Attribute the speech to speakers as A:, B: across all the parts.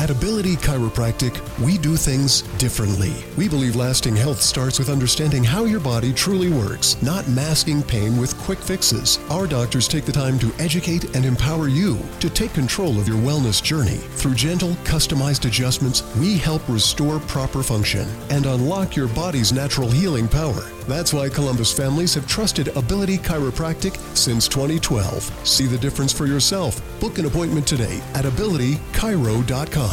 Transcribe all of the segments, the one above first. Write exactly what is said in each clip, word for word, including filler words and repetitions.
A: At Ability Chiropractic, we do things differently. We believe lasting health starts with understanding how your body truly works, not masking pain with quick fixes. Our doctors take the time to educate and empower you to take control of your wellness journey. Through gentle, customized adjustments, we help restore proper function and unlock your body's natural healing power. That's why Columbus families have trusted Ability Chiropractic since twenty twelve. See the difference for yourself. Book an appointment today at ability chiro dot com.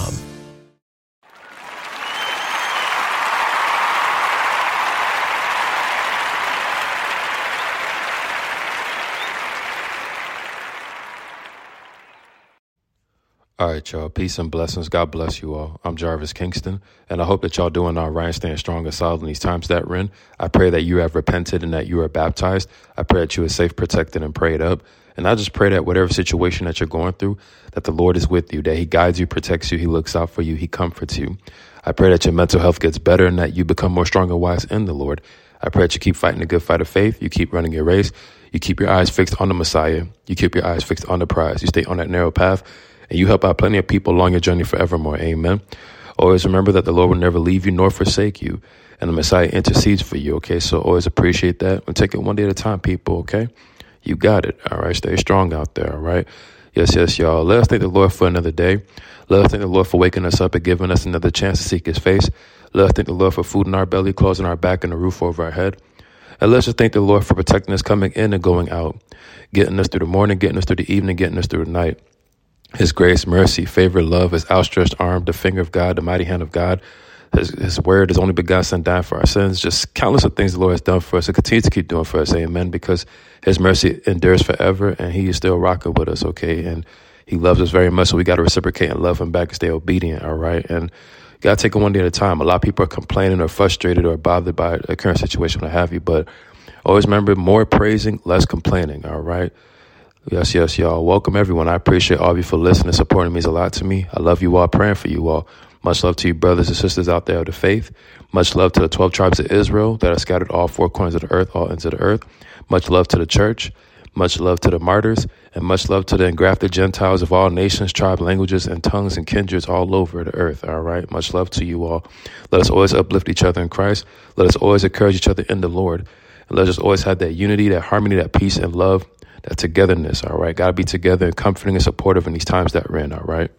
B: All right, y'all. Peace and blessings. God bless you all. I'm Jarvis Kingston, and I hope that y'all doing all right, staying strong and solid in these times that we're in. I pray that you have repented and that you are baptized. I pray that you are safe, protected, and prayed up. And I just pray that whatever situation that you're going through, that the Lord is with you, that he guides you, protects you, he looks out for you, he comforts you. I pray that your mental health gets better and that you become more strong and wise in the Lord. I pray that you keep fighting the good fight of faith. You keep running your race. You keep your eyes fixed on the Messiah. You keep your eyes fixed on the prize. You stay on that narrow path. And you help out plenty of people along your journey forevermore. Amen. Always remember that the Lord will never leave you nor forsake you. And the Messiah intercedes for you. Okay. So always appreciate that. And take it one day at a time, people. Okay. You got it. All right. Stay strong out there. All right. Yes, yes, y'all. Let us thank the Lord for another day. Let us thank the Lord for waking us up and giving us another chance to seek his face. Let us thank the Lord for food in our belly, clothes on our back, and a roof over our head. And let's just thank the Lord for protecting us coming in and going out, getting us through the morning, getting us through the evening, getting us through the night. His grace, mercy, favor, love, his outstretched arm, the finger of God, the mighty hand of God, his, his word, his only begotten son dying for our sins, just countless of things the Lord has done for us and continues to keep doing for us, amen, because his mercy endures forever and he is still rocking with us, okay, and he loves us very much, so we got to reciprocate and love him back and stay obedient, all right, and you got to take it one day at a time. A lot of people are complaining or frustrated or bothered by a current situation, what have you, but always remember, more praising, less complaining, all right. Yes, yes, y'all. Welcome, everyone. I appreciate all of you for listening. Supporting means a lot to me. I love you all, praying for you all. Much love to you, brothers and sisters out there of the faith. Much love to the twelve tribes of Israel that are scattered all four corners of the earth, all ends of the earth. Much love to the church. Much love to the martyrs. And much love to the engrafted Gentiles of all nations, tribes, languages, and tongues and kindreds all over the earth. All right. Much love to you all. Let us always uplift each other in Christ. Let us always encourage each other in the Lord. And let us always have that unity, that harmony, that peace and love. That togetherness, all right? Got to be together and comforting and supportive in these times that we're in, all right?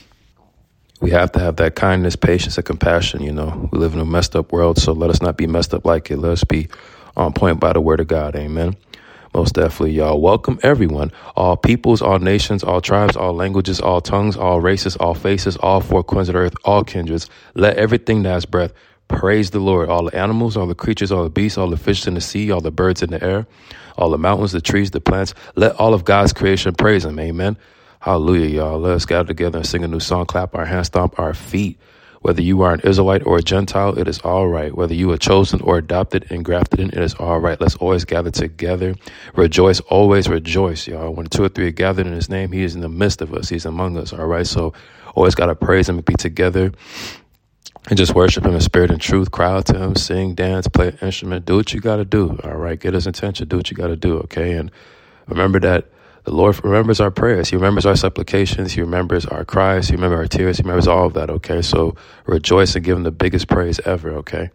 B: We have to have that kindness, patience, and compassion, you know. We live in a messed up world, so let us not be messed up like it. Let us be on point by the word of God, amen? Most definitely, y'all. Welcome, everyone. All peoples, all nations, all tribes, all languages, all tongues, all races, all faces, all four corners of the earth, all kindreds. Let everything that has breath praise the Lord. All the animals, all the creatures, all the beasts, all the fish in the sea, all the birds in the air, all the mountains, the trees, the plants. Let all of God's creation praise him. Amen. Hallelujah, y'all. Let us gather together and sing a new song, clap our hands, stomp our feet. Whether you are an Israelite or a Gentile, it is all right. Whether you are chosen or adopted and grafted in, it is all right. Let's always gather together. Rejoice, always rejoice, y'all. When two or three are gathered in his name, he is in the midst of us. He's among us, all right? So always got to praise him and be together. And just worship him in spirit and truth. Cry out to him, sing, dance, play an instrument. Do what you got to do, all right? Get his attention. Do what you got to do, okay? And remember that the Lord remembers our prayers. He remembers our supplications. He remembers our cries. He remembers our tears. He remembers all of that, okay? So rejoice and give him the biggest praise ever, okay?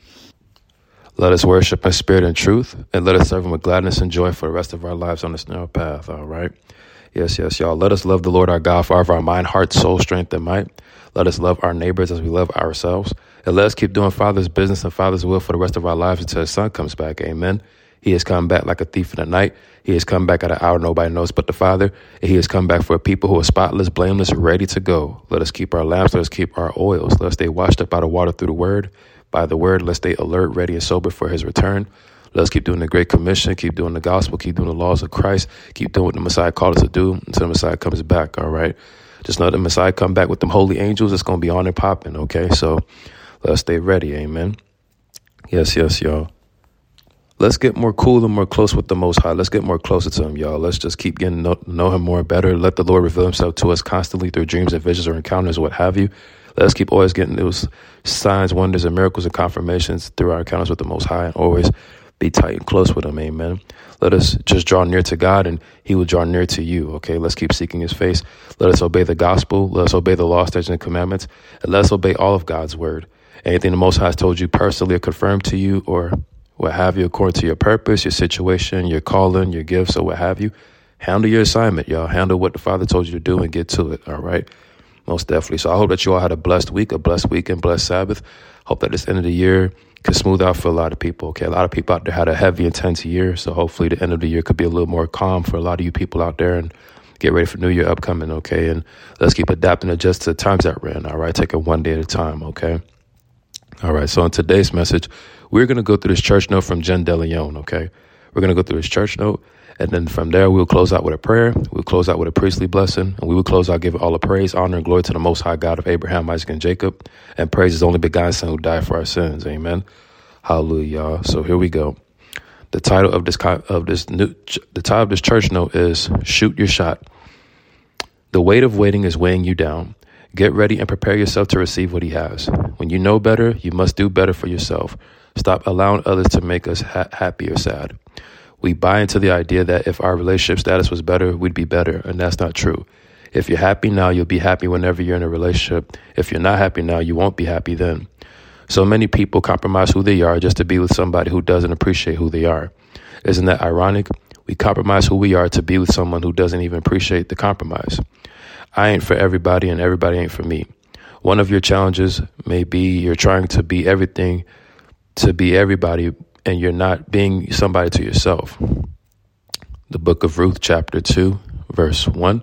B: Let us worship in spirit and truth, and let us serve him with gladness and joy for the rest of our lives on this narrow path, all right? Yes, yes, y'all. Let us love the Lord our God for all of our mind, heart, soul, strength, and might. Let us love our neighbors as we love ourselves. And let us keep doing Father's business and Father's will for the rest of our lives until his son comes back. Amen. He has come back like a thief in the night. He has come back at an hour nobody knows but the Father. And he has come back for a people who are spotless, blameless, ready to go. Let us keep our lamps. Let us keep our oils. Let us stay washed up by the water through the word. By the word, let's stay alert, ready, and sober for his return. Let us keep doing the Great Commission, keep doing the gospel, keep doing the laws of Christ, keep doing what the Messiah called us to do until the Messiah comes back, all right? Just know the Messiah come back with them holy angels. It's going to be on and popping, okay? So let's stay ready, amen? Yes, yes, y'all. Let's get more cool and more close with the Most High. Let's get more closer to him, y'all. Let's just keep getting to know, know him more and better. Let the Lord reveal himself to us constantly through dreams and visions or encounters, what have you. Let's keep always getting those signs, wonders, and miracles and confirmations through our encounters with the Most High, and always Be tight and close with him. Amen. Let us just draw near to God and he will draw near to you. Okay, let's keep seeking his face. Let us obey the gospel. Let us obey the law, statutes, and commandments. And let us obey all of God's word. Anything the Most High has told you personally or confirmed to you or what have you, according to your purpose, your situation, your calling, your gifts, or what have you, handle your assignment, y'all. Handle what the Father told you to do and get to it, all right? Most definitely. So I hope that you all had a blessed week, a blessed weekend, blessed Sabbath. Hope that this end of the year can smooth out for a lot of people, okay? A lot of people out there had a heavy, intense year, so hopefully the end of the year could be a little more calm for a lot of you people out there and get ready for New Year upcoming, okay? And let's keep adapting and adjust to the times that we're in, all right? Take it one day at a time, okay? All right, so in today's message, we're going to go through this church note from Jen DeLeon, okay? We're going to go through this church note, and then from there, we'll close out with a prayer. We'll close out with a priestly blessing, and we will close out giving all the praise, honor, and glory to the Most High God of Abraham, Isaac, and Jacob, and praise his only begotten Son who died for our sins. Amen. Hallelujah, y'all. So here we go. The title of this of this new the title of this church note is "Shoot Your Shot." The weight of waiting is weighing you down. Get ready and prepare yourself to receive what he has. When you know better, you must do better for yourself. Stop allowing others to make us ha- happy or sad. We buy into the idea that if our relationship status was better, we'd be better, and that's not true. If you're happy now, you'll be happy whenever you're in a relationship. If you're not happy now, you won't be happy then. So many people compromise who they are just to be with somebody who doesn't appreciate who they are. Isn't that ironic? We compromise who we are to be with someone who doesn't even appreciate the compromise. I ain't for everybody and everybody ain't for me. One of your challenges may be you're trying to be everything to be everybody and you're not being somebody to yourself. The book of Ruth, chapter two, verse one.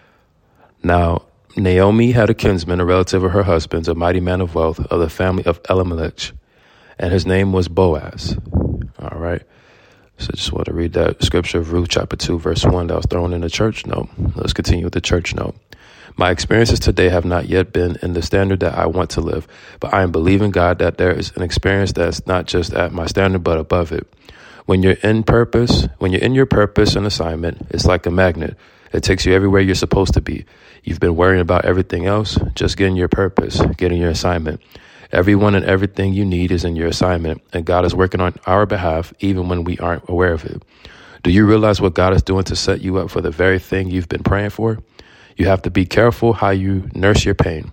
B: Now, Naomi had a kinsman, a relative of her husband's, a mighty man of wealth of the family of Elimelech, and his name was Boaz. All right. So I just want to read that scripture of Ruth, chapter two, verse one that was thrown in the church note. Let's continue with the church note. My experiences today have not yet been in the standard that I want to live, but I am believing God that there is an experience that's not just at my standard, but above it. When you're in purpose, when you're in your purpose and assignment, it's like a magnet. It takes you everywhere you're supposed to be. You've been worrying about everything else, just getting your purpose, getting your assignment. Everyone and everything you need is in your assignment, and God is working on our behalf even when we aren't aware of it. Do you realize what God is doing to set you up for the very thing you've been praying for? You have to be careful how you nurse your pain.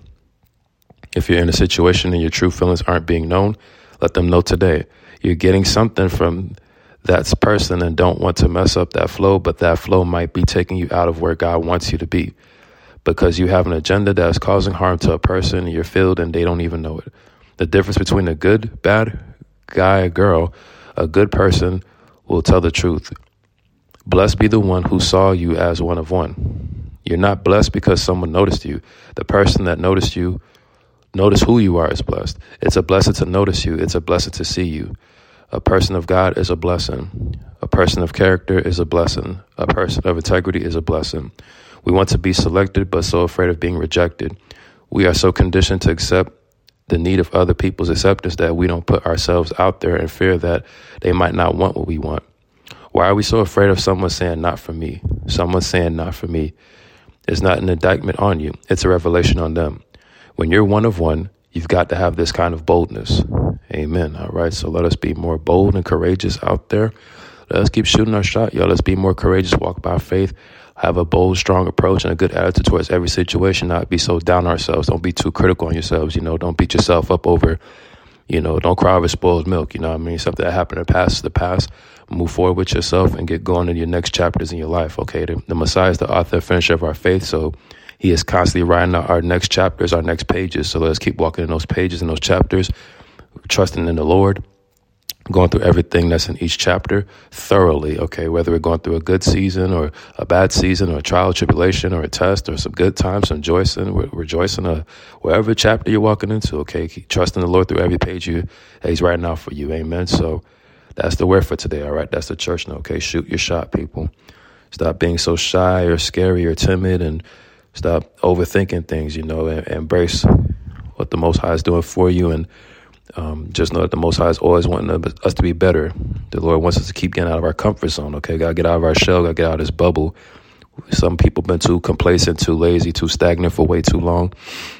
B: If you're in a situation and your true feelings aren't being known, let them know today. You're getting something from that person and don't want to mess up that flow, but that flow might be taking you out of where God wants you to be because you have an agenda that is causing harm to a person in your field and they don't even know it. The difference between a good, bad guy, or girl, a good person will tell the truth. Blessed be the one who saw you as one of one. You're not blessed because someone noticed you. The person that noticed you, notice who you are is blessed. It's a blessing to notice you. It's a blessing to see you. A person of God is a blessing. A person of character is a blessing. A person of integrity is a blessing. We want to be selected, but so afraid of being rejected. We are so conditioned to accept the need of other people's acceptance that we don't put ourselves out there in fear that they might not want what we want. Why are we so afraid of someone saying, not for me? Someone saying, not for me. It's not an indictment on you. It's a revelation on them. When you're one of one, you've got to have this kind of boldness. Amen. All right. So let us be more bold and courageous out there. Let us keep shooting our shot, y'all. Let's be more courageous, walk by faith, have a bold, strong approach and a good attitude towards every situation, not be so down on ourselves. Don't be too critical on yourselves. You know, don't beat yourself up over, you know, don't cry over spoiled milk. You know what I mean? Something that happened in the past is the past. Move forward with yourself and get going in your next chapters in your life. Okay. The, the Messiah is the author and finisher of our faith. So he is constantly writing out our next chapters, our next pages. So let's keep walking in those pages and those chapters, trusting in the Lord, going through everything that's in each chapter thoroughly. Okay. Whether we're going through a good season or a bad season or a trial, tribulation, or a test or some good times, some rejoicing, we're rejoicing, uh, wherever chapter you're walking into. Okay. Keep trusting the Lord through every page you, that he's writing out for you. Amen. So that's the word for today. All right. That's the church note. Okay. Shoot your shot, people. Stop being so shy or scary or timid and stop overthinking things, you know, and, and embrace what the Most High is doing for you. And um, just know that the Most High is always wanting us to be better. The Lord wants us to keep getting out of our comfort zone. Okay. Got to get out of our shell. Got to get out of this bubble. Some people have been too complacent, too lazy, too stagnant for way too long.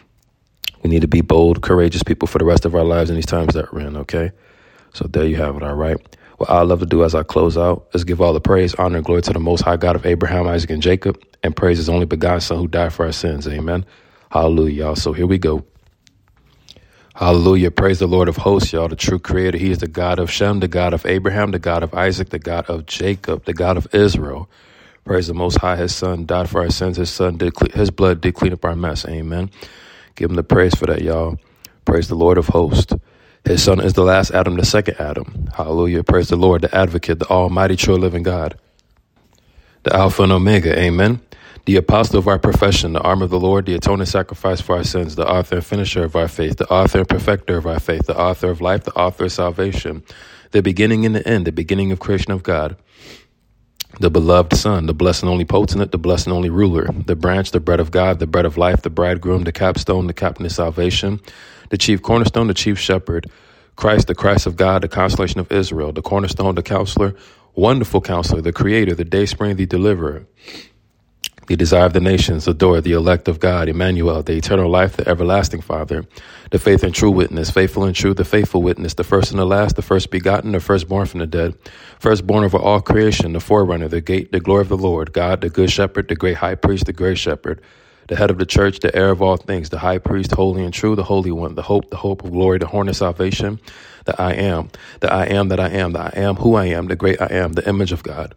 B: We need to be bold, courageous people for the rest of our lives in these times that we're in. Okay. So there you have it. All right. What I love to do as I close out is give all the praise, honor, and glory to the Most High God of Abraham, Isaac, and Jacob, and praise His only begotten Son who died for our sins. Amen. Hallelujah, y'all. So here we go. Hallelujah. Praise the Lord of hosts, y'all, the true creator. He is the God of Shem, the God of Abraham, the God of Isaac, the God of Jacob, the God of Israel. Praise the Most High. His Son died for our sins. His Son did, cle- his blood did clean up our mess. Amen. Give Him the praise for that, y'all. Praise the Lord of hosts. His Son is the last Adam, the second Adam. Hallelujah. Praise the Lord, the advocate, the almighty, true living God, the Alpha and Omega. Amen. The apostle of our profession, the arm of the Lord, the atoning sacrifice for our sins, the author and finisher of our faith, the author and perfecter of our faith, the author of life, the author of salvation, the beginning and the end, the beginning of creation of God, the beloved Son, the blessed and only potentate, the blessed and only ruler, the branch, the bread of God, the bread of life, the bridegroom, the capstone, the captain of salvation, the chief cornerstone, the chief shepherd, Christ, the Christ of God, the consolation of Israel, the cornerstone, the counselor, wonderful counselor, the creator, the dayspring, the deliverer, the desire of the nations, the door, the elect of God, Emmanuel, the eternal life, the everlasting Father, the faith and true witness, faithful and true, the faithful witness, the first and the last, the first begotten, the firstborn from the dead, firstborn over all creation, the forerunner, the gate, the glory of the Lord, God, the good shepherd, the great high priest, the great shepherd, the head of the church, the heir of all things, the high priest, holy and true, the holy one, the hope, the hope of glory, the horn of salvation, the I am, the I am that I am, the I am who I am, the great I am, the image of God.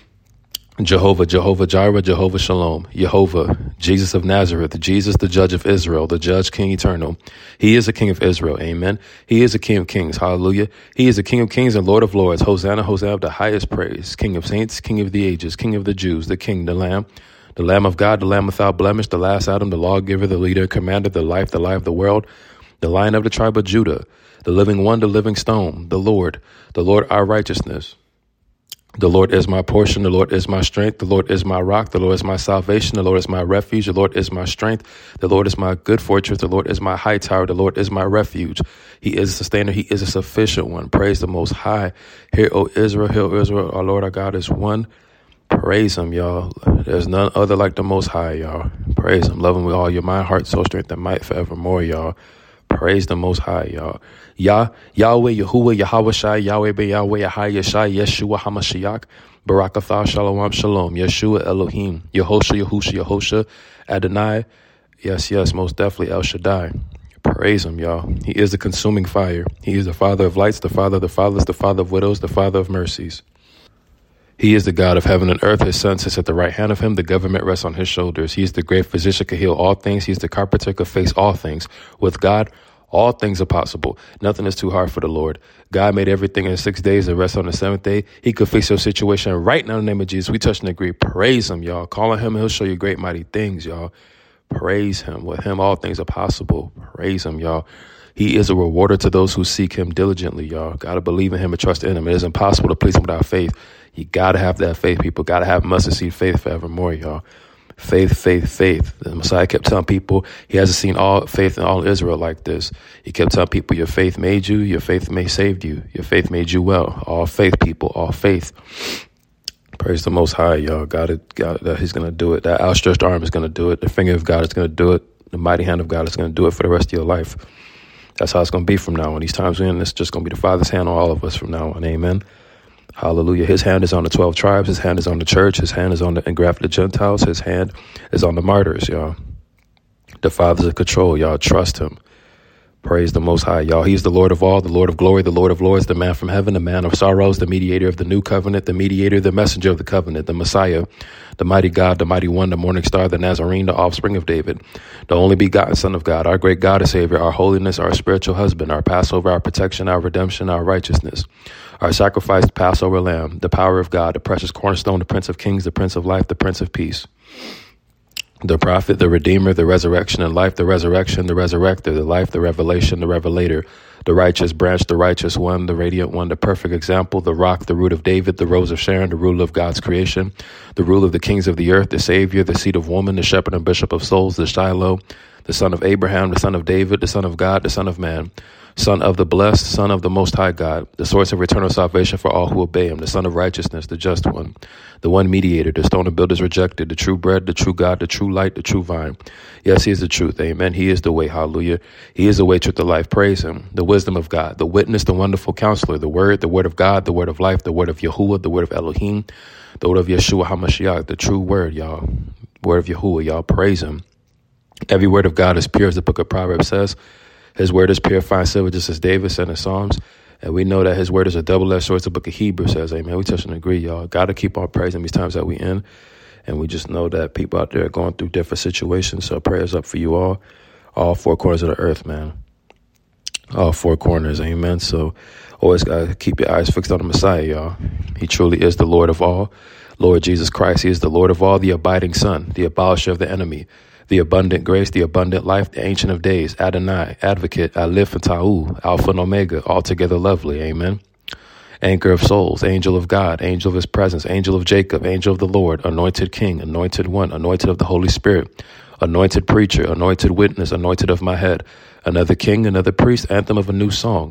B: Jehovah, Jehovah Jireh, Jehovah Shalom, Jehovah, Jesus of Nazareth, Jesus, the judge of Israel, the judge, King eternal. He is the King of Israel. Amen. He is the King of kings. Hallelujah. He is the King of kings and Lord of lords. Hosanna, Hosanna, the highest praise. King of saints, King of the ages, King of the Jews, the King, the Lamb, the Lamb of God, the Lamb without blemish, the last Adam, the lawgiver, the leader, commander, the life, the life of the world, the Lion of the tribe of Judah, the living one, the living stone, the Lord, the Lord our righteousness. The Lord is my portion. The Lord is my strength. The Lord is my rock. The Lord is my salvation. The Lord is my refuge. The Lord is my strength. The Lord is my good fortress. The Lord is my high tower. The Lord is my refuge. He is a sustainer. He is a sufficient one. Praise the Most High. Hear, O Israel. Hear, O Israel. Our Lord, our God is one. Praise Him, y'all. There's none other like the Most High, y'all. Praise Him. Love Him with all your mind, heart, soul, strength, and might forevermore, y'all. Praise the Most High, y'all. Yah, Yahweh, Yahuwah, Yahweh Shai, Yahweh be Yahweh, Yahai, Yeshai, Yeshua, HaMashiach, Barakatha, Shalom, Shalom, Yeshua, Elohim, Yehosha, Yehusha, Yehosha, Adonai, yes, yes, most definitely El Shaddai. Praise Him, y'all. He is the consuming fire. He is the Father of lights, the Father of the fatherless, the Father of widows, the Father of mercies. He is the God of heaven and earth. His Son sits at the right hand of Him. The government rests on His shoulders. He is the great physician, can heal all things. He is the carpenter, can face all things. With God, all things are possible. Nothing is too hard for the Lord. God made everything in six days and rest on the seventh day. He could fix your situation right now in the name of Jesus. We touch and agree. Praise Him, y'all. Call on Him, He'll show you great, mighty things, y'all. Praise Him. With Him, all things are possible. Praise Him, y'all. He is a rewarder to those who seek Him diligently, y'all. Got to believe in Him and trust in Him. It is impossible to please Him without faith. You got to have that faith, people. Got to have mustard seed faith forevermore, y'all. Faith, faith, faith. The Messiah kept telling people He hasn't seen all faith in all Israel like this. He kept telling people your faith made you, your faith may saved you, your faith made you well. All faith, people, all faith. Praise the Most High, y'all. God, it, God that He's going to do it. That outstretched arm is going to do it. The finger of God is going to do it. The mighty hand of God is going to do it for the rest of your life. That's how it's going to be from now on. These times we're in, it's just going to be the Father's hand on all of us from now on. Amen. Hallelujah. His hand is on the twelve tribes. His hand is on the church. His hand is on the engrafted Gentiles. His hand is on the martyrs, y'all. The Father's in control, y'all. Trust Him. Praise the Most High, y'all. He's the Lord of all, the Lord of glory, the Lord of lords, the man from heaven, the man of sorrows, the mediator of the new covenant, the mediator, the messenger of the covenant, the Messiah, the mighty God, the mighty one, the morning star, the Nazarene, the offspring of David, the only begotten Son of God, our great God and Savior, our holiness, our spiritual husband, our Passover, our protection, our redemption, our righteousness, our sacrificed Passover lamb, the power of God, the precious cornerstone, the Prince of Kings, the Prince of Life, the Prince of Peace, the prophet, the redeemer, the resurrection and life, the resurrection, the resurrector, the life, the revelation, the revelator, the righteous branch, the righteous one, the radiant one, the perfect example, the rock, the root of David, the rose of Sharon, the ruler of God's creation, the ruler of the kings of the earth, the savior, the seed of woman, the shepherd and bishop of souls, the Shiloh, the son of Abraham, the son of David, the son of God, the son of man, son of the blessed, son of the most high God, the source of eternal salvation for all who obey him, the son of righteousness, the just one, the one mediator, the stone of builders rejected, the true bread, the true God, the true light, the true vine. Yes, he is the truth. Amen. He is the way. Hallelujah. He is the way, truth, the life. Praise him. The wisdom of God, the witness, the wonderful counselor, the word, the word of God, the word of life, the word of Yahuwah, the word of Elohim, the word of Yeshua HaMashiach, the true word, y'all. Word of Yahuwah, y'all. Praise him. Every word of God is pure, as the book of Proverbs says. His word is pure, fine silver, just as David said in Psalms. And we know that his word is a double-edged sword, as the book of Hebrews says. Amen. We touch and agree, y'all. Got to keep on praising these times that we in. And we just know that people out there are going through different situations. So prayers up for you all, all four corners of the earth, man. All four corners. Amen. So always got to keep your eyes fixed on the Messiah, y'all. He truly is the Lord of all. Lord Jesus Christ. He is the Lord of all, the abiding Son, the abolisher of the enemy, the abundant grace, the abundant life, the Ancient of Days, Adonai, Advocate, Aleph and Tahu, Alpha and Omega, altogether lovely. Amen. Anchor of souls, angel of God, angel of his presence, angel of Jacob, angel of the Lord, anointed King, anointed one, anointed of the Holy Spirit, anointed preacher, anointed witness, anointed of my head, another king, another priest, anthem of a new song.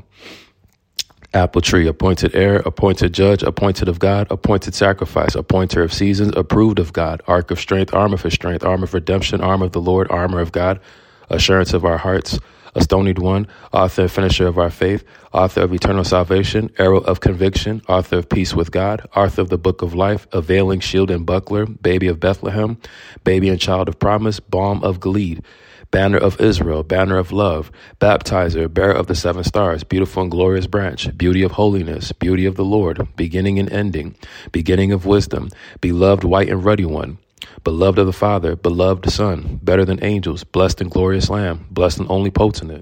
B: Apple tree, appointed heir, appointed judge, appointed of God, appointed sacrifice, appointer of seasons, approved of God, ark of strength, armor for strength, armor of redemption, armor of the Lord, armor of God, assurance of our hearts, a stonied one, author and finisher of our faith, author of eternal salvation, arrow of conviction, author of peace with God, author of the book of life, availing shield and buckler, baby of Bethlehem, baby and child of promise, balm of Gilead, banner of Israel, banner of love, baptizer, bearer of the seven stars, beautiful and glorious branch, beauty of holiness, beauty of the Lord, beginning and ending, beginning of wisdom, beloved white and ruddy one, beloved of the Father, beloved Son, better than angels, blessed and glorious Lamb, blessed and only potentate,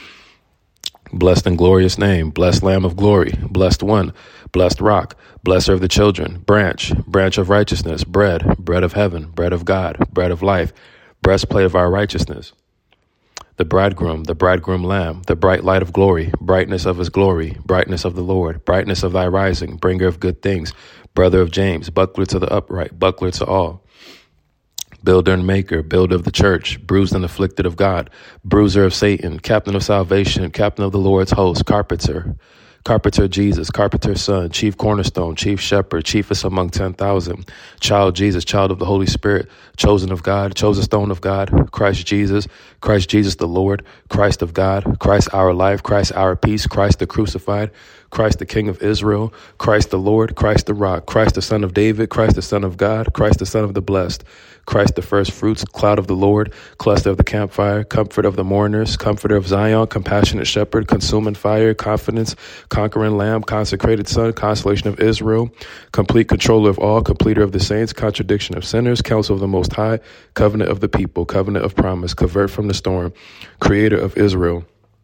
B: blessed and glorious name, blessed Lamb of glory, blessed one, blessed rock, blesser of the children, branch, branch of righteousness, bread, bread of heaven, bread of God, bread of life, breastplate of our righteousness, the bridegroom, the bridegroom lamb, the bright light of glory, brightness of his glory, brightness of the Lord, brightness of thy rising, bringer of good things, brother of James, buckler to the upright, buckler to all, builder and maker, builder of the church, bruised and afflicted of God, bruiser of Satan, captain of salvation, captain of the Lord's host, carpenter, Carpenter Jesus, Carpenter Son, Chief Cornerstone, Chief Shepherd, Chiefest among ten thousand, Child Jesus, Child of the Holy Spirit, Chosen of God, Chosen Stone of God, Christ Jesus, Christ Jesus the Lord, Christ of God, Christ our life, Christ our peace, Christ the crucified, Christ the King of Israel, Christ the Lord, Christ the Rock, Christ the Son of David, Christ the Son of God, Christ the Son of the Blessed, Christ the first fruits, cloud of the Lord, cluster of the campfire, comfort of the mourners, comforter of Zion, compassionate shepherd, consuming fire, confidence, conquering lamb, consecrated son, consolation of Israel, complete controller of all, completer of the saints, contradiction of sinners, counsel of the Most High, covenant of the people, covenant of promise, covert from the storm, creator of Israel,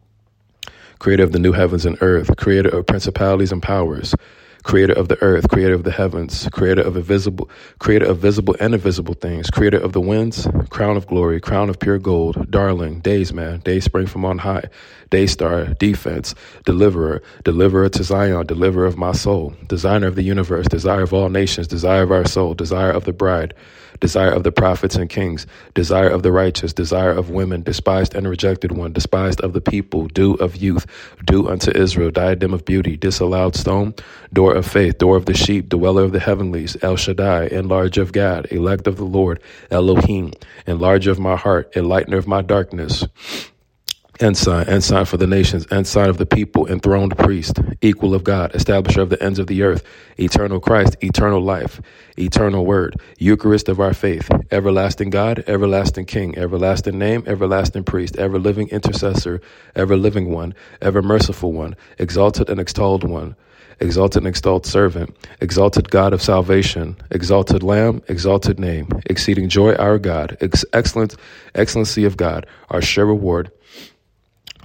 B: creator of the new heavens and earth, creator of principalities and powers, creator of the earth, creator of the heavens, creator of invisible, creator of visible and invisible things, creator of the winds, crown of glory, crown of pure gold, darling, days man, day spring from on high, day star, defense, deliverer, deliverer to Zion, deliverer of my soul, designer of the universe, desire of all nations, desire of our soul, desire of the bride, desire of the prophets and kings, desire of the righteous, desire of women, despised and rejected one, despised of the people, dew of youth, dew unto Israel, diadem of beauty, disallowed stone, door of faith, door of the sheep, dweller of the heavenlies, El Shaddai, enlarge of God, elect of the Lord, Elohim, enlarge of my heart, enlightener of my darkness, ensign, ensign for the nations, ensign of the people, enthroned priest, equal of God, establisher of the ends of the earth, eternal Christ, eternal life, eternal word, Eucharist of our faith, everlasting God, everlasting King, everlasting name, everlasting priest, ever living intercessor, ever living one, ever merciful one, exalted and extolled one, exalted and extolled servant, exalted God of salvation, exalted Lamb, exalted name, exceeding joy our God, ex- excellent excellency of God, our sure reward,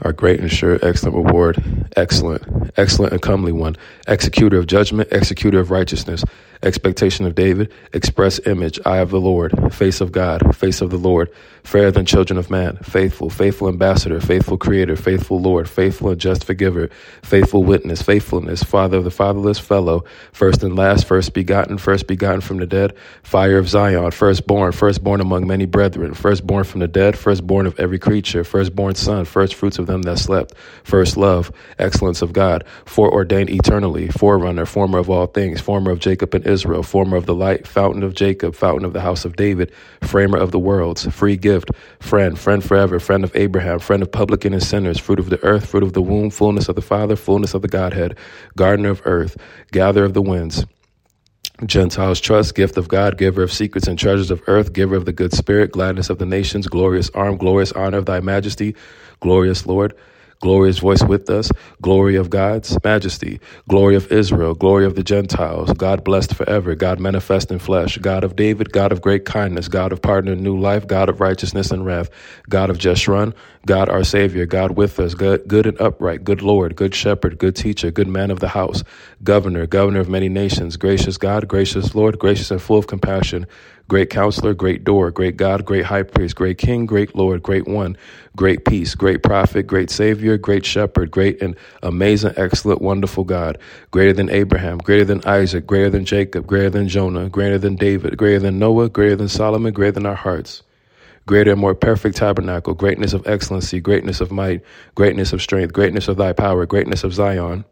B: our great and sure, excellent reward, excellent, excellent and comely one, executor of judgment, executor of righteousness, expectation of David, express image, eye of the Lord, face of God, face of the Lord, fairer than children of man, faithful, faithful ambassador, faithful creator, faithful Lord, faithful and just forgiver, faithful witness, faithfulness, father of the fatherless, fellow, first and last, first begotten, first begotten from the dead, fire of Zion, firstborn, firstborn among many brethren, firstborn from the dead, firstborn of every creature, firstborn son, first fruits of them that slept, first love, excellence of God, foreordained eternally, forerunner, former of all things, former of Jacob and Israel, former of the light, fountain of Jacob, fountain of the house of David, framer of the worlds, free gift, friend, friend forever, friend of Abraham, friend of publican and sinners, fruit of the earth, fruit of the womb, fullness of the Father, fullness of the Godhead, gardener of earth, gatherer of the winds, Gentiles trust, gift of God, giver of secrets and treasures of earth, giver of the good spirit, gladness of the nations, glorious arm, glorious honor of thy majesty, glorious Lord, glorious voice with us, glory of God's majesty, glory of Israel, glory of the Gentiles, God blessed forever, God manifest in flesh, God of David, God of great kindness, God of pardon and new life, God of righteousness and wrath, God of Jeshurun, God our Savior, God with us, good, good and upright, good Lord, good shepherd, good teacher, good man of the house, governor, governor of many nations, gracious God, gracious Lord, gracious and full of compassion, great counselor, great door, great God, great high priest, great king, great Lord, great one, great peace, great prophet, great savior, great shepherd, great and amazing, excellent, wonderful God, greater than Abraham, greater than Isaac, greater than Jacob, greater than Jonah, greater than David, greater than Noah, greater than Solomon, greater than our hearts. Greater and more perfect tabernacle, greatness of excellency, greatness of might, greatness of strength, greatness of thy power, greatness of Zion.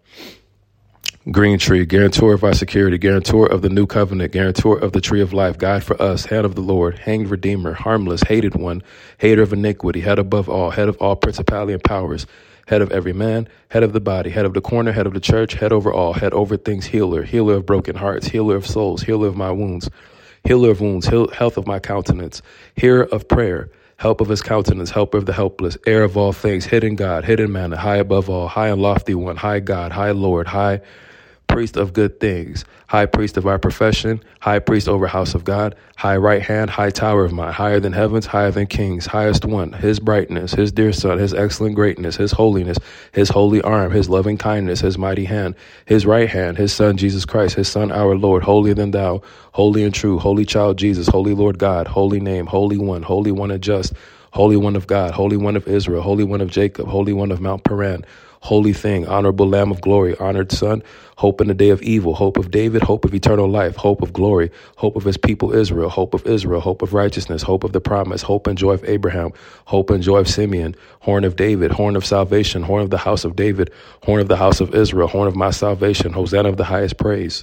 B: Green tree, guarantor of our security, guarantor of the new covenant, guarantor of the tree of life, guide for us, hand of the Lord, hanged redeemer, harmless, hated one, hater of iniquity, head above all, head of all principality and powers, head of every man, head of the body, head of the corner, head of the church, head over all, head over things, healer, healer of broken hearts, healer of souls, healer of my wounds, healer of wounds, heal, health of my countenance, hearer of prayer, help of his countenance, helper of the helpless, heir of all things, hidden God, hidden manna, high above all, high and lofty one, high God, high Lord, high priest of good things, high priest of our profession, high priest over house of God, high right hand, high tower of mine, higher than heavens, higher than kings, highest one, his brightness, his dear son, his excellent greatness, his holiness, his holy arm, his loving kindness, his mighty hand, his right hand, his son, Jesus Christ, his son, our Lord, holier than thou, holy and true, holy child, Jesus, holy Lord God, holy name, holy one, holy one and just, holy one of God, holy one of Israel, holy one of Jacob, holy one of Mount Paran, holy thing, honorable Lamb of glory, honored Son, hope in the day of evil, hope of David, hope of eternal life, hope of glory, hope of his people Israel, hope of Israel, hope of righteousness, hope of the promise, hope and joy of Abraham, hope and joy of Simeon, horn of David, horn of salvation, horn of the house of David, horn of the house of Israel, horn of my salvation, Hosanna of the highest praise.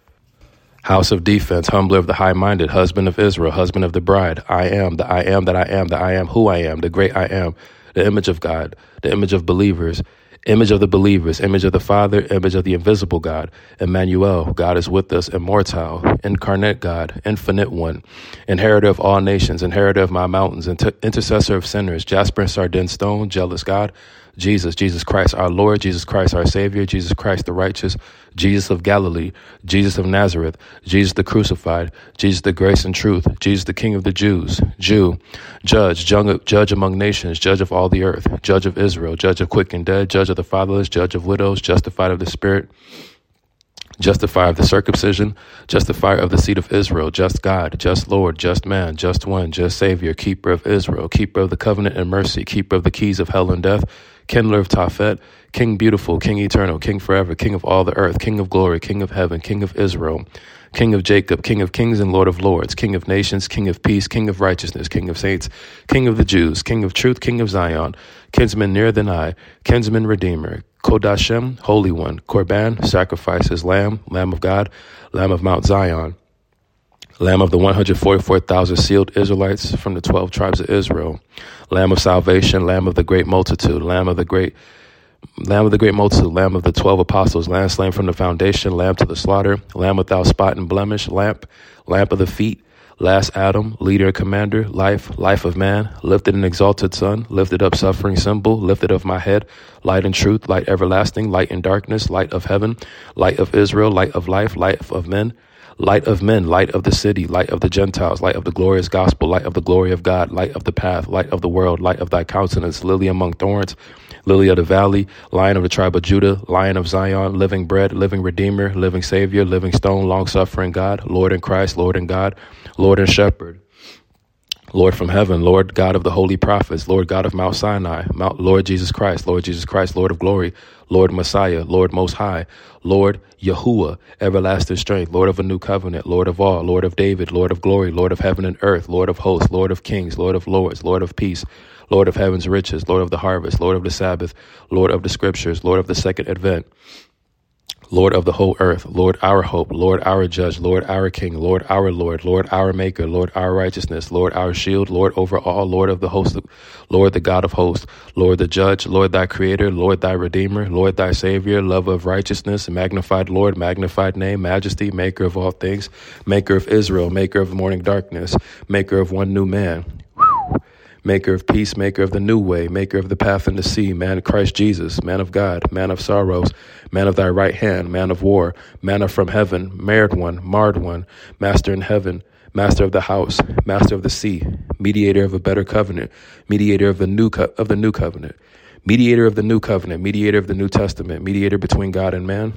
B: House of defense, humbler of the high-minded, husband of Israel, husband of the bride, I am, the I am that I am, the I am who I am, the great I am, the image of God, the image of believers, image of the believers, image of the Father, image of the invisible God, Emmanuel, God is with us, immortal, incarnate God, infinite one, inheritor of all nations, inheritor of my mountains, inter- intercessor of sinners, jasper and sardine stone, jealous God, Jesus, Jesus Christ our Lord, Jesus Christ our Savior, Jesus Christ the righteous, Jesus of Galilee, Jesus of Nazareth, Jesus the crucified, Jesus the grace and truth, Jesus the King of the Jews, Jew, judge, judge among nations, judge of all the earth, judge of Israel, judge of quick and dead, judge of the fatherless, judge of widows, justified of the Spirit, justifier of the circumcision, justifier of the seed of Israel, just God, just Lord, just man, just one, just Savior, keeper of Israel, keeper of the covenant and mercy, keeper of the keys of hell and death, kindler of Tophet, King beautiful, King eternal, King forever, King of all the earth, King of glory, King of heaven, King of Israel, King of Jacob, King of kings and Lord of lords, King of nations, King of peace, King of righteousness, King of saints, King of the Jews, King of truth, King of Zion, kinsman nearer than I, kinsman redeemer, Kodashem, Holy One, Korban, sacrifices, Lamb, Lamb of God, Lamb of Mount Zion, Lamb of the one hundred forty-four thousand sealed Israelites from the twelve tribes of Israel, Lamb of salvation, Lamb of the great multitude, Lamb of the great Lamb of the great multitude, Lamb of the twelve apostles, Lamb slain from the foundation, Lamb to the slaughter, Lamb without spot and blemish, Lamp, Lamp of the feet, last Adam, leader and commander, life, life of man, lifted and exalted Son, lifted up suffering symbol, lifted of my head, light and truth, light everlasting, light in darkness, light of heaven, light of Israel, light of life, light of men, light of men, light of the city, light of the Gentiles, light of the glorious gospel, light of the glory of God, light of the path, light of the world, light of thy countenance, lily among thorns, Lily of the Valley, Lion of the tribe of Judah, Lion of Zion, living bread, living Redeemer, living Savior, living stone, long-suffering God, Lord in Christ, Lord in God, Lord and Shepherd. Lord from heaven, Lord God of the holy prophets, Lord God of Mount Sinai, Mount Lord Jesus Christ, Lord Jesus Christ, Lord of glory, Lord Messiah, Lord Most High, Lord Yahuwah, everlasting strength, Lord of a new covenant, Lord of all, Lord of David, Lord of glory, Lord of heaven and earth, Lord of hosts, Lord of kings, Lord of lords, Lord of peace, Lord of heaven's riches, Lord of the harvest, Lord of the Sabbath, Lord of the scriptures, Lord of the second advent, Lord of the whole earth, Lord our hope, Lord our judge, Lord our king, Lord our Lord, Lord our maker, Lord our righteousness, Lord our shield, Lord over all, Lord of the host, Lord the God of hosts, Lord the judge, Lord thy creator, Lord thy redeemer, Lord thy savior, lover of righteousness, magnified Lord, magnified name, majesty, maker of all things, maker of Israel, maker of morning darkness, maker of one new man. Maker of peace, maker of the new way, maker of the path in the sea, man Christ Jesus, man of God, man of sorrows, man of thy right hand, man of war, manna from heaven, marred one, marred one, master in heaven, master of the house, master of the sea, mediator of a better covenant, mediator of the new co- of the new covenant, mediator of the new covenant, mediator of the New Testament, mediator between God and man.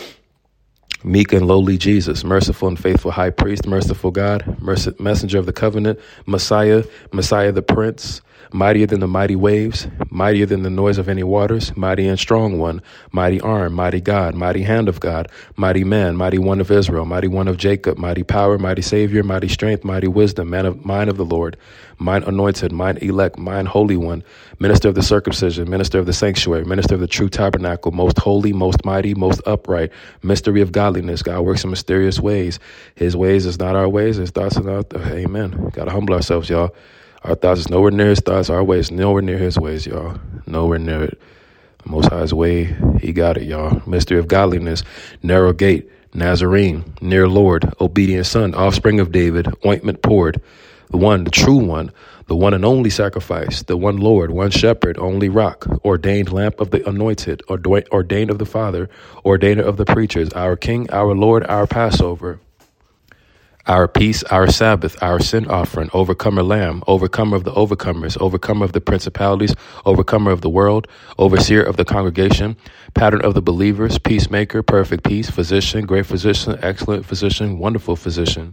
B: Meek and lowly Jesus, merciful and faithful high priest, merciful God, merc- messenger of the covenant, Messiah, Messiah the Prince, mightier than the mighty waves, mightier than the noise of any waters, mighty and strong one, mighty arm, mighty God, mighty hand of God, mighty man, mighty one of Israel, mighty one of Jacob, mighty power, mighty Savior, mighty strength, mighty wisdom, man of mine of the Lord, mine anointed, mine elect, mine holy one, minister of the circumcision, minister of the sanctuary, minister of the true tabernacle, most holy, most mighty, most upright, mystery of godliness. God works in mysterious ways. His ways is not our ways. His thoughts are not. Amen. Got to humble ourselves, y'all. Our thoughts is nowhere near his thoughts. Our ways nowhere near his ways, y'all. Nowhere near it. The Most High's way, he got it, y'all. Mystery of godliness, narrow gate, Nazarene, near Lord, obedient son, offspring of David, ointment poured, the one, the true one, the one and only sacrifice, the one Lord, one shepherd, only rock, ordained lamp of the anointed, ordained of the Father, ordainer of the preachers, our King, our Lord, our Passover, our peace, our Sabbath, our sin offering, overcomer lamb, overcomer of the overcomers, overcomer of the principalities, overcomer of the world, overseer of the congregation, pattern of the believers, peacemaker, perfect peace, physician, great physician, excellent physician, wonderful physician,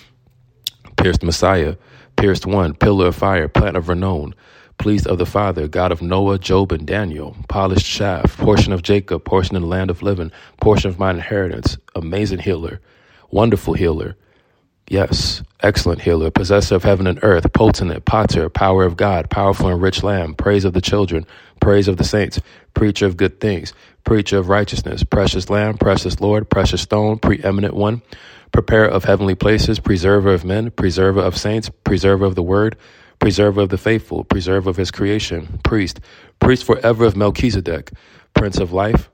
B: pierced Messiah, pierced one, pillar of fire, plant of renown, pleased of the Father, God of Noah, Job, and Daniel, polished shaft, portion of Jacob, portion in the land of living, portion of mine inheritance, amazing healer, wonderful healer, yes, excellent healer, possessor of heaven and earth, potent, potter, power of God, powerful and rich lamb, praise of the children, praise of the saints, preacher of good things, preacher of righteousness, precious lamb, precious Lord, precious stone, preeminent one, preparer of heavenly places, preserver of men, preserver of saints, preserver of the word, preserver of the faithful, preserver of his creation, priest, priest forever of Melchizedek, prince of life,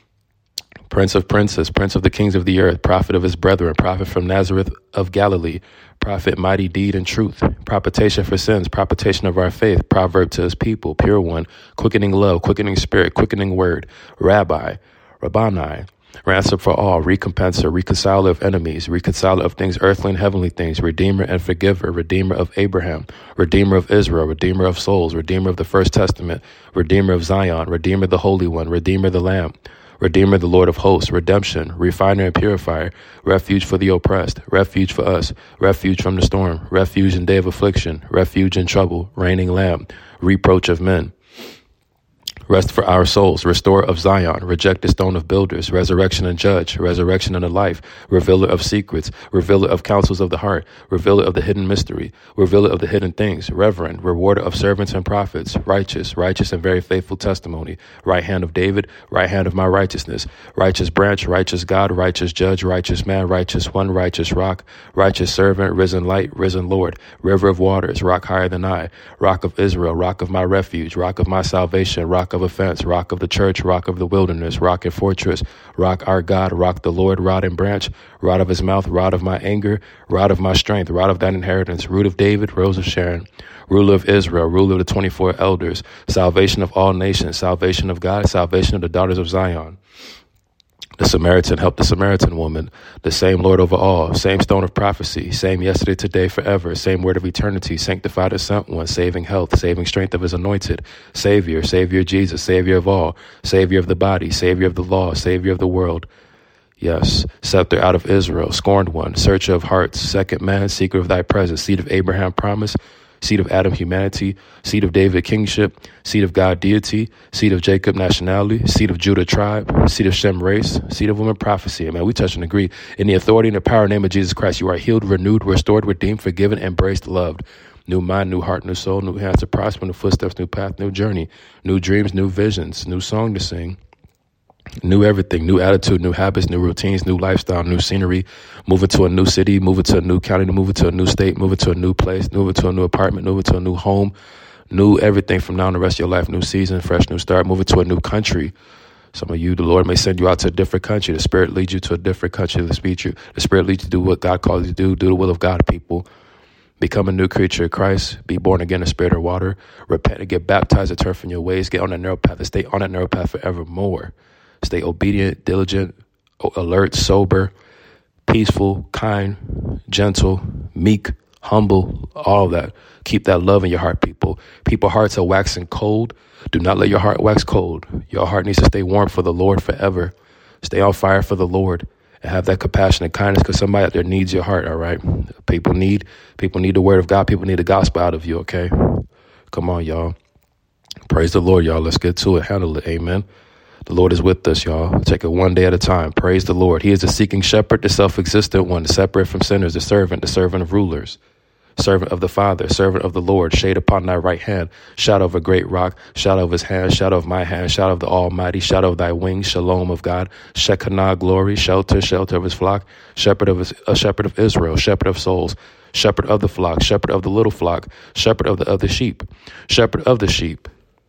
B: Prince of princes, prince of the kings of the earth, prophet of his brethren, prophet from Nazareth of Galilee, prophet, mighty deed and truth, propitiation for sins, propitiation of our faith, proverb to his people, pure one, quickening love, quickening spirit, quickening word, rabbi, rabbani, ransom for all, recompenser, reconciler of enemies, reconciler of things earthly and heavenly things, redeemer and forgiver, redeemer of Abraham, redeemer of Israel, redeemer of souls, redeemer of the first testament, redeemer of Zion, redeemer the Holy One, redeemer the Lamb, Redeemer, the Lord of hosts, redemption, refiner and purifier, refuge for the oppressed, refuge for us, refuge from the storm, refuge in day of affliction, refuge in trouble, reigning lamb, reproach of men. Rest for our souls, restorer of Zion, rejected stone of builders, resurrection and judge, resurrection and a life, revealer of secrets, revealer of counsels of the heart, revealer of the hidden mystery, revealer of the hidden things, reverend, rewarder of servants and prophets, righteous, righteous and very faithful testimony, right hand of David, right hand of my righteousness, righteous branch, righteous God, righteous judge, righteous man, righteous one, righteous rock, righteous servant, risen light, risen Lord, river of waters, rock higher than I, rock of Israel, rock of my refuge, rock of my salvation, rock of offense, rock of the church, rock of the wilderness, rock and fortress, rock our God, rock the Lord, rod and branch, rod of his mouth, rod of my anger, rod of my strength, rod of thine inheritance, root of David, rose of Sharon, ruler of Israel, ruler of the twenty-four elders, salvation of all nations, salvation of God, salvation of the daughters of Zion. The Samaritan helped the Samaritan woman. The same Lord over all, same stone of prophecy, same yesterday, today, forever, same word of eternity, sanctified and sent one, saving health, saving strength of his anointed, Savior, Savior Jesus, Savior of all, Savior of the body, Savior of the law, Savior of the world. Yes, scepter out of Israel, scorned one, searcher of hearts, second man, seeker of thy presence, seed of Abraham promise, seed of Adam humanity, seed of David kingship, seed of God deity, seed of Jacob nationality, seed of Judah tribe, seed of Shem race, seed of woman prophecy. Man, we touch and agree. In the authority and the power and name of Jesus Christ, you are healed, renewed, restored, redeemed, forgiven, embraced, loved. New mind, new heart, new soul, new hands to prosper, new footsteps, new path, new journey, new dreams, new visions, new song to sing. New everything, new attitude, new habits, new routines, new lifestyle, new scenery, moving to a new city, moving to a new county, moving to a new state, moving to a new place, moving to a new apartment, moving to a new home, new everything from now on the rest of your life, new season, fresh new start, moving to a new country. Some of you, the Lord may send you out to a different country. The Spirit leads you to a different country. The Spirit, you, the Spirit leads you to do what God calls you to do, do the will of God, people. Become a new creature of Christ, be born again in spirit or water, repent and get baptized and turn from your ways, get on that narrow path and stay on that narrow path forevermore. Stay obedient, diligent, alert, sober, peaceful, kind, gentle, meek, humble, all that. Keep that love in your heart, people. People's hearts are waxing cold. Do not let your heart wax cold. Your heart needs to stay warm for the Lord forever. Stay on fire for the Lord and have that compassion and kindness because somebody out there needs your heart, all right? People need, people need the word of God. People need the gospel out of you, okay? Come on, y'all. Praise the Lord, y'all. Let's get to it. Handle it. Amen. The Lord is with us, y'all. Take it one day at a time. Praise the Lord. He is the seeking shepherd, the self-existent one, the separate from sinners, the servant, the servant of rulers, servant of the Father, servant of the Lord, shade upon thy right hand, shadow of a great rock, shadow of his hand, shadow of my hand, shadow of the Almighty, shadow of thy wings, shalom of God, Shekinah glory, shelter, shelter of his flock, shepherd of his, a shepherd of Israel, shepherd of souls, shepherd of the flock, shepherd of the little flock, shepherd of the other sheep, shepherd of the sheep.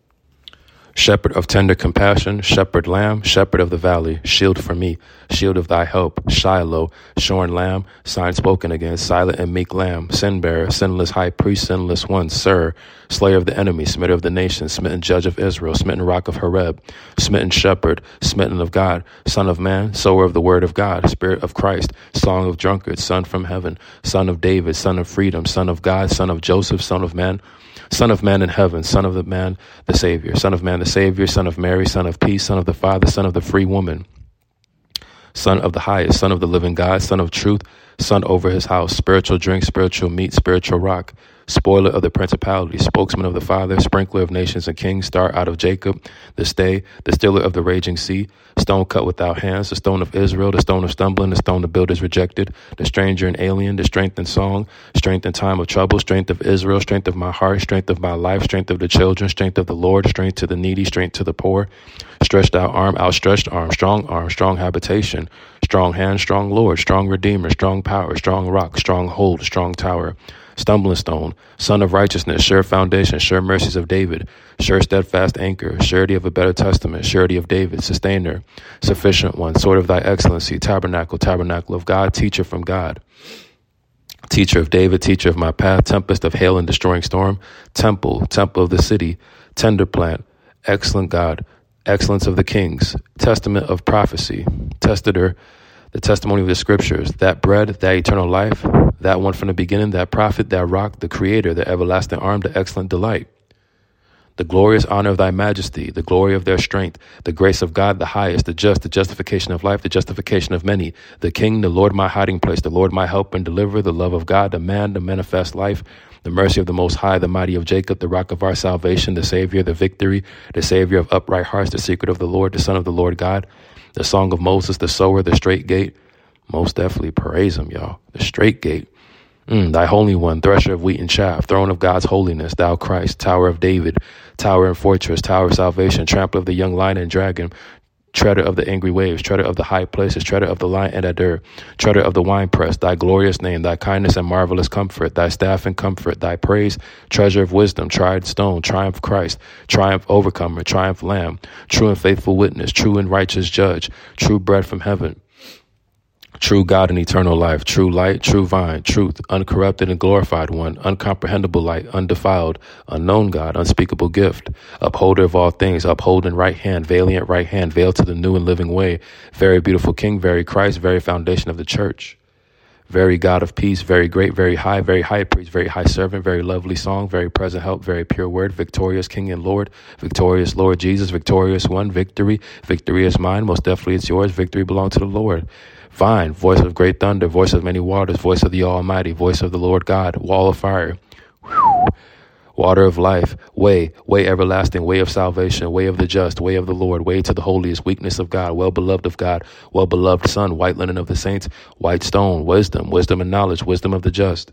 B: Shepherd of tender compassion, shepherd lamb, shepherd of the valley, shield for me, shield of thy help, Shiloh, shorn lamb, sign spoken against, silent and meek lamb, sin bearer, sinless high priest, sinless one, sir, slayer of the enemy, smitter of the nations, smitten judge of Israel, smitten rock of Horeb, smitten shepherd, smitten of God, son of man, sower of the word of God, spirit of Christ, song of drunkards, son from heaven, son of David, son of freedom, son of God, son of Joseph, son of man, Son of man in heaven, son of the man, the Savior, son of man, the Savior, son of Mary, son of peace, son of the Father, son of the free woman, son of the highest, son of the living God, son of truth, son over his house, spiritual drink, spiritual meat, spiritual rock, spoiler of the principality, spokesman of the Father, sprinkler of nations and kings, star out of Jacob, the stay, the stiller of the raging sea, stone cut without hands, the stone of Israel, the stone of stumbling, the stone the builders rejected, the stranger and alien, the strength and song, strength in time of trouble, strength of Israel, strength of my heart, strength of my life, strength of the children, strength of the Lord, strength to the needy, strength to the poor, stretched out arm, outstretched arm, strong arm, strong habitation, strong hand, strong Lord, strong Redeemer, strong power, strong rock, strong hold, strong tower, stumbling stone, son of righteousness, sure foundation, sure mercies of David, sure steadfast anchor, surety of a better testament, surety of David, sustainer, sufficient one, sword of thy excellency, tabernacle, tabernacle of God, teacher from God, teacher of David, teacher of my path, tempest of hail and destroying storm, temple, temple of the city, tender plant, excellent God, excellence of the kings, testament of prophecy, testator, the testimony of the scriptures, that bread, that eternal life, that one from the beginning, that prophet, that rock, the creator, the everlasting arm, the excellent delight, the glorious honor of thy majesty, the glory of their strength, the grace of God, the highest, the just, the justification of life, the justification of many, the king, the Lord, my hiding place, the Lord, my help and deliverer, the love of God, the man, the manifest life, the mercy of the Most High, the mighty of Jacob, the rock of our salvation, the Savior, the victory, the Savior of upright hearts, the secret of the Lord, the Son of the Lord God, the song of Moses, the sower, the straight gate. Most definitely praise him, y'all. The straight gate. Mm, thy holy one, thresher of wheat and chaff, throne of God's holiness, thou Christ, tower of David, tower and fortress, tower of salvation, trampler of the young lion and dragon, treader of the angry waves, treader of the high places, treader of the lion and adder, treader of the winepress, thy glorious name, thy kindness and marvelous comfort, thy staff and comfort, thy praise, treasure of wisdom, tried stone, triumph Christ, triumph overcomer, triumph lamb, true and faithful witness, true and righteous judge, true bread from heaven, True God and eternal life, true light, true vine, truth, uncorrupted and glorified one, uncomprehendable light, undefiled, unknown God, unspeakable gift, upholder of all things, upholding right hand, valiant right hand, veiled to the new and living way, very beautiful King, very Christ, very foundation of the church. Very God of peace, very great, very high, very high priest, very high servant, very lovely song, very present help, very pure word, victorious King and Lord, victorious Lord Jesus, victorious one, victory, victory is mine, most definitely it's yours, victory belongs to the Lord. Vine, voice of great thunder, voice of many waters, voice of the Almighty, voice of the Lord God, wall of fire, whew. Water of life, way, way everlasting, way of salvation, way of the just, way of the Lord, way to the holiest, weakness of God, well-beloved of God, well-beloved Son, white linen of the saints, white stone, wisdom, wisdom and knowledge, wisdom of the just.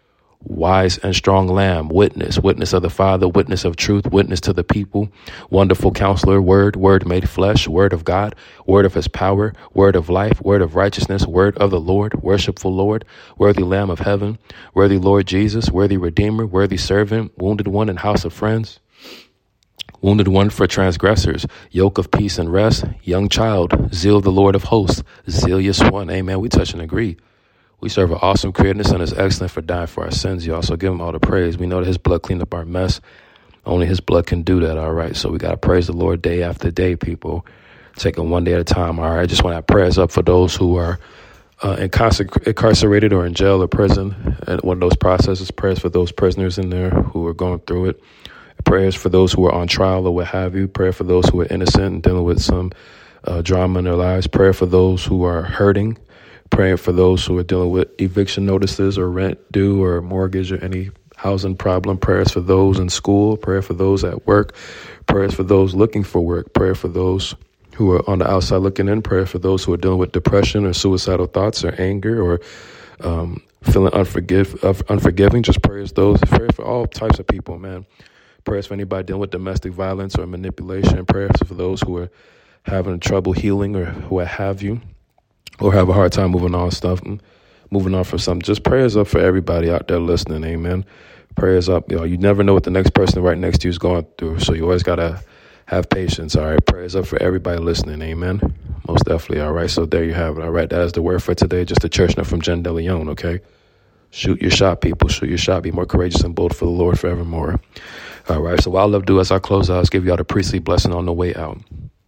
B: Wise and strong lamb, witness, witness of the Father, witness of truth, witness to the people, wonderful counselor, word, word made flesh, word of God, word of his power, word of life, word of righteousness, word of the Lord, worshipful Lord, worthy Lamb of heaven, worthy Lord Jesus, worthy Redeemer, worthy servant, wounded one in house of friends, wounded one for transgressors, yoke of peace and rest, young child, zeal of the Lord of hosts, zealous one. Amen. We touch and agree. We serve an awesome creator, and is excellent for dying for our sins, y'all. So give him all the praise. We know that his blood cleaned up our mess. Only his blood can do that, all right? So we got to praise the Lord day after day, people. Taking one day at a time, all right? I just want to have prayers up for those who are uh, incarcerated or in jail or prison. And one of those processes, prayers for those prisoners in there who are going through it. Prayers for those who are on trial or what have you. Prayer for those who are innocent and dealing with some uh, drama in their lives. Prayer for those who are hurting. Praying for those who are dealing with eviction notices or rent due or mortgage or any housing problem. Prayers for those in school. Prayer for those at work. Prayers for those looking for work. Prayer for those who are on the outside looking in. Prayer for those who are dealing with depression or suicidal thoughts or anger or um, feeling unforgive, unforgiving. Just prayers those. Prayers for all types of people, man. Prayers for anybody dealing with domestic violence or manipulation. Prayers for those who are having trouble healing or what have you. Or have a hard time moving on stuff, moving on from something. Just prayers up for everybody out there listening, amen. Prayers up, you know, you never know what the next person right next to you is going through, so you always got to have patience, all right? Prayers up for everybody listening, amen. Most definitely, all right? So there you have it, all right? That is the word for today, just a church note from Jen DeLeon, okay? Shoot your shot, people. Shoot your shot. Be more courageous and bold for the Lord forevermore. All right, so what I love to do as I close out is give you all the priestly blessing on the way out.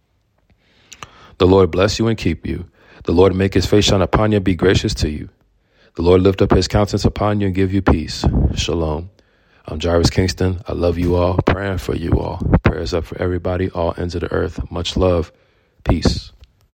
B: The Lord bless you and keep you. The Lord make his face shine upon you and be gracious to you. The Lord lift up his countenance upon you and give you peace. Shalom. I'm Jarvis Kingston. I love you all. Praying for you all. Prayers up for everybody, all ends of the earth. Much love. Peace.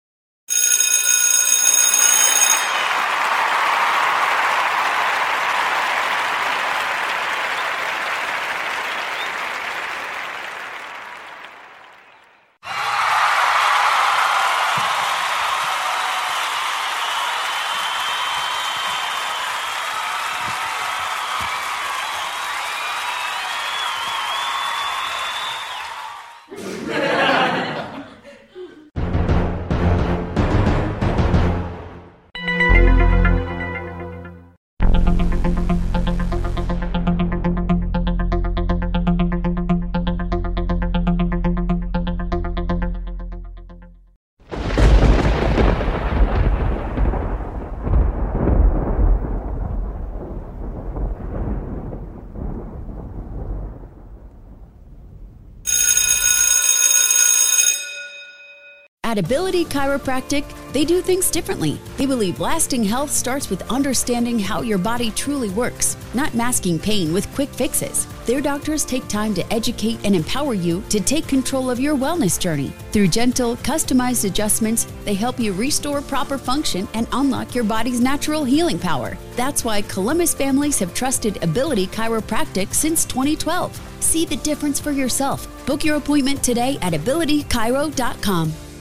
C: At Ability Chiropractic, they do things differently. They believe lasting health starts with understanding how your body truly works, not masking pain with quick fixes. Their doctors take time to educate and empower you to take control of your wellness journey. Through gentle, customized adjustments, they help you restore proper function and unlock your body's natural healing power. That's why Columbus families have trusted Ability Chiropractic since twenty twelve. See the difference for yourself. Book your appointment today at ability chiro dot com.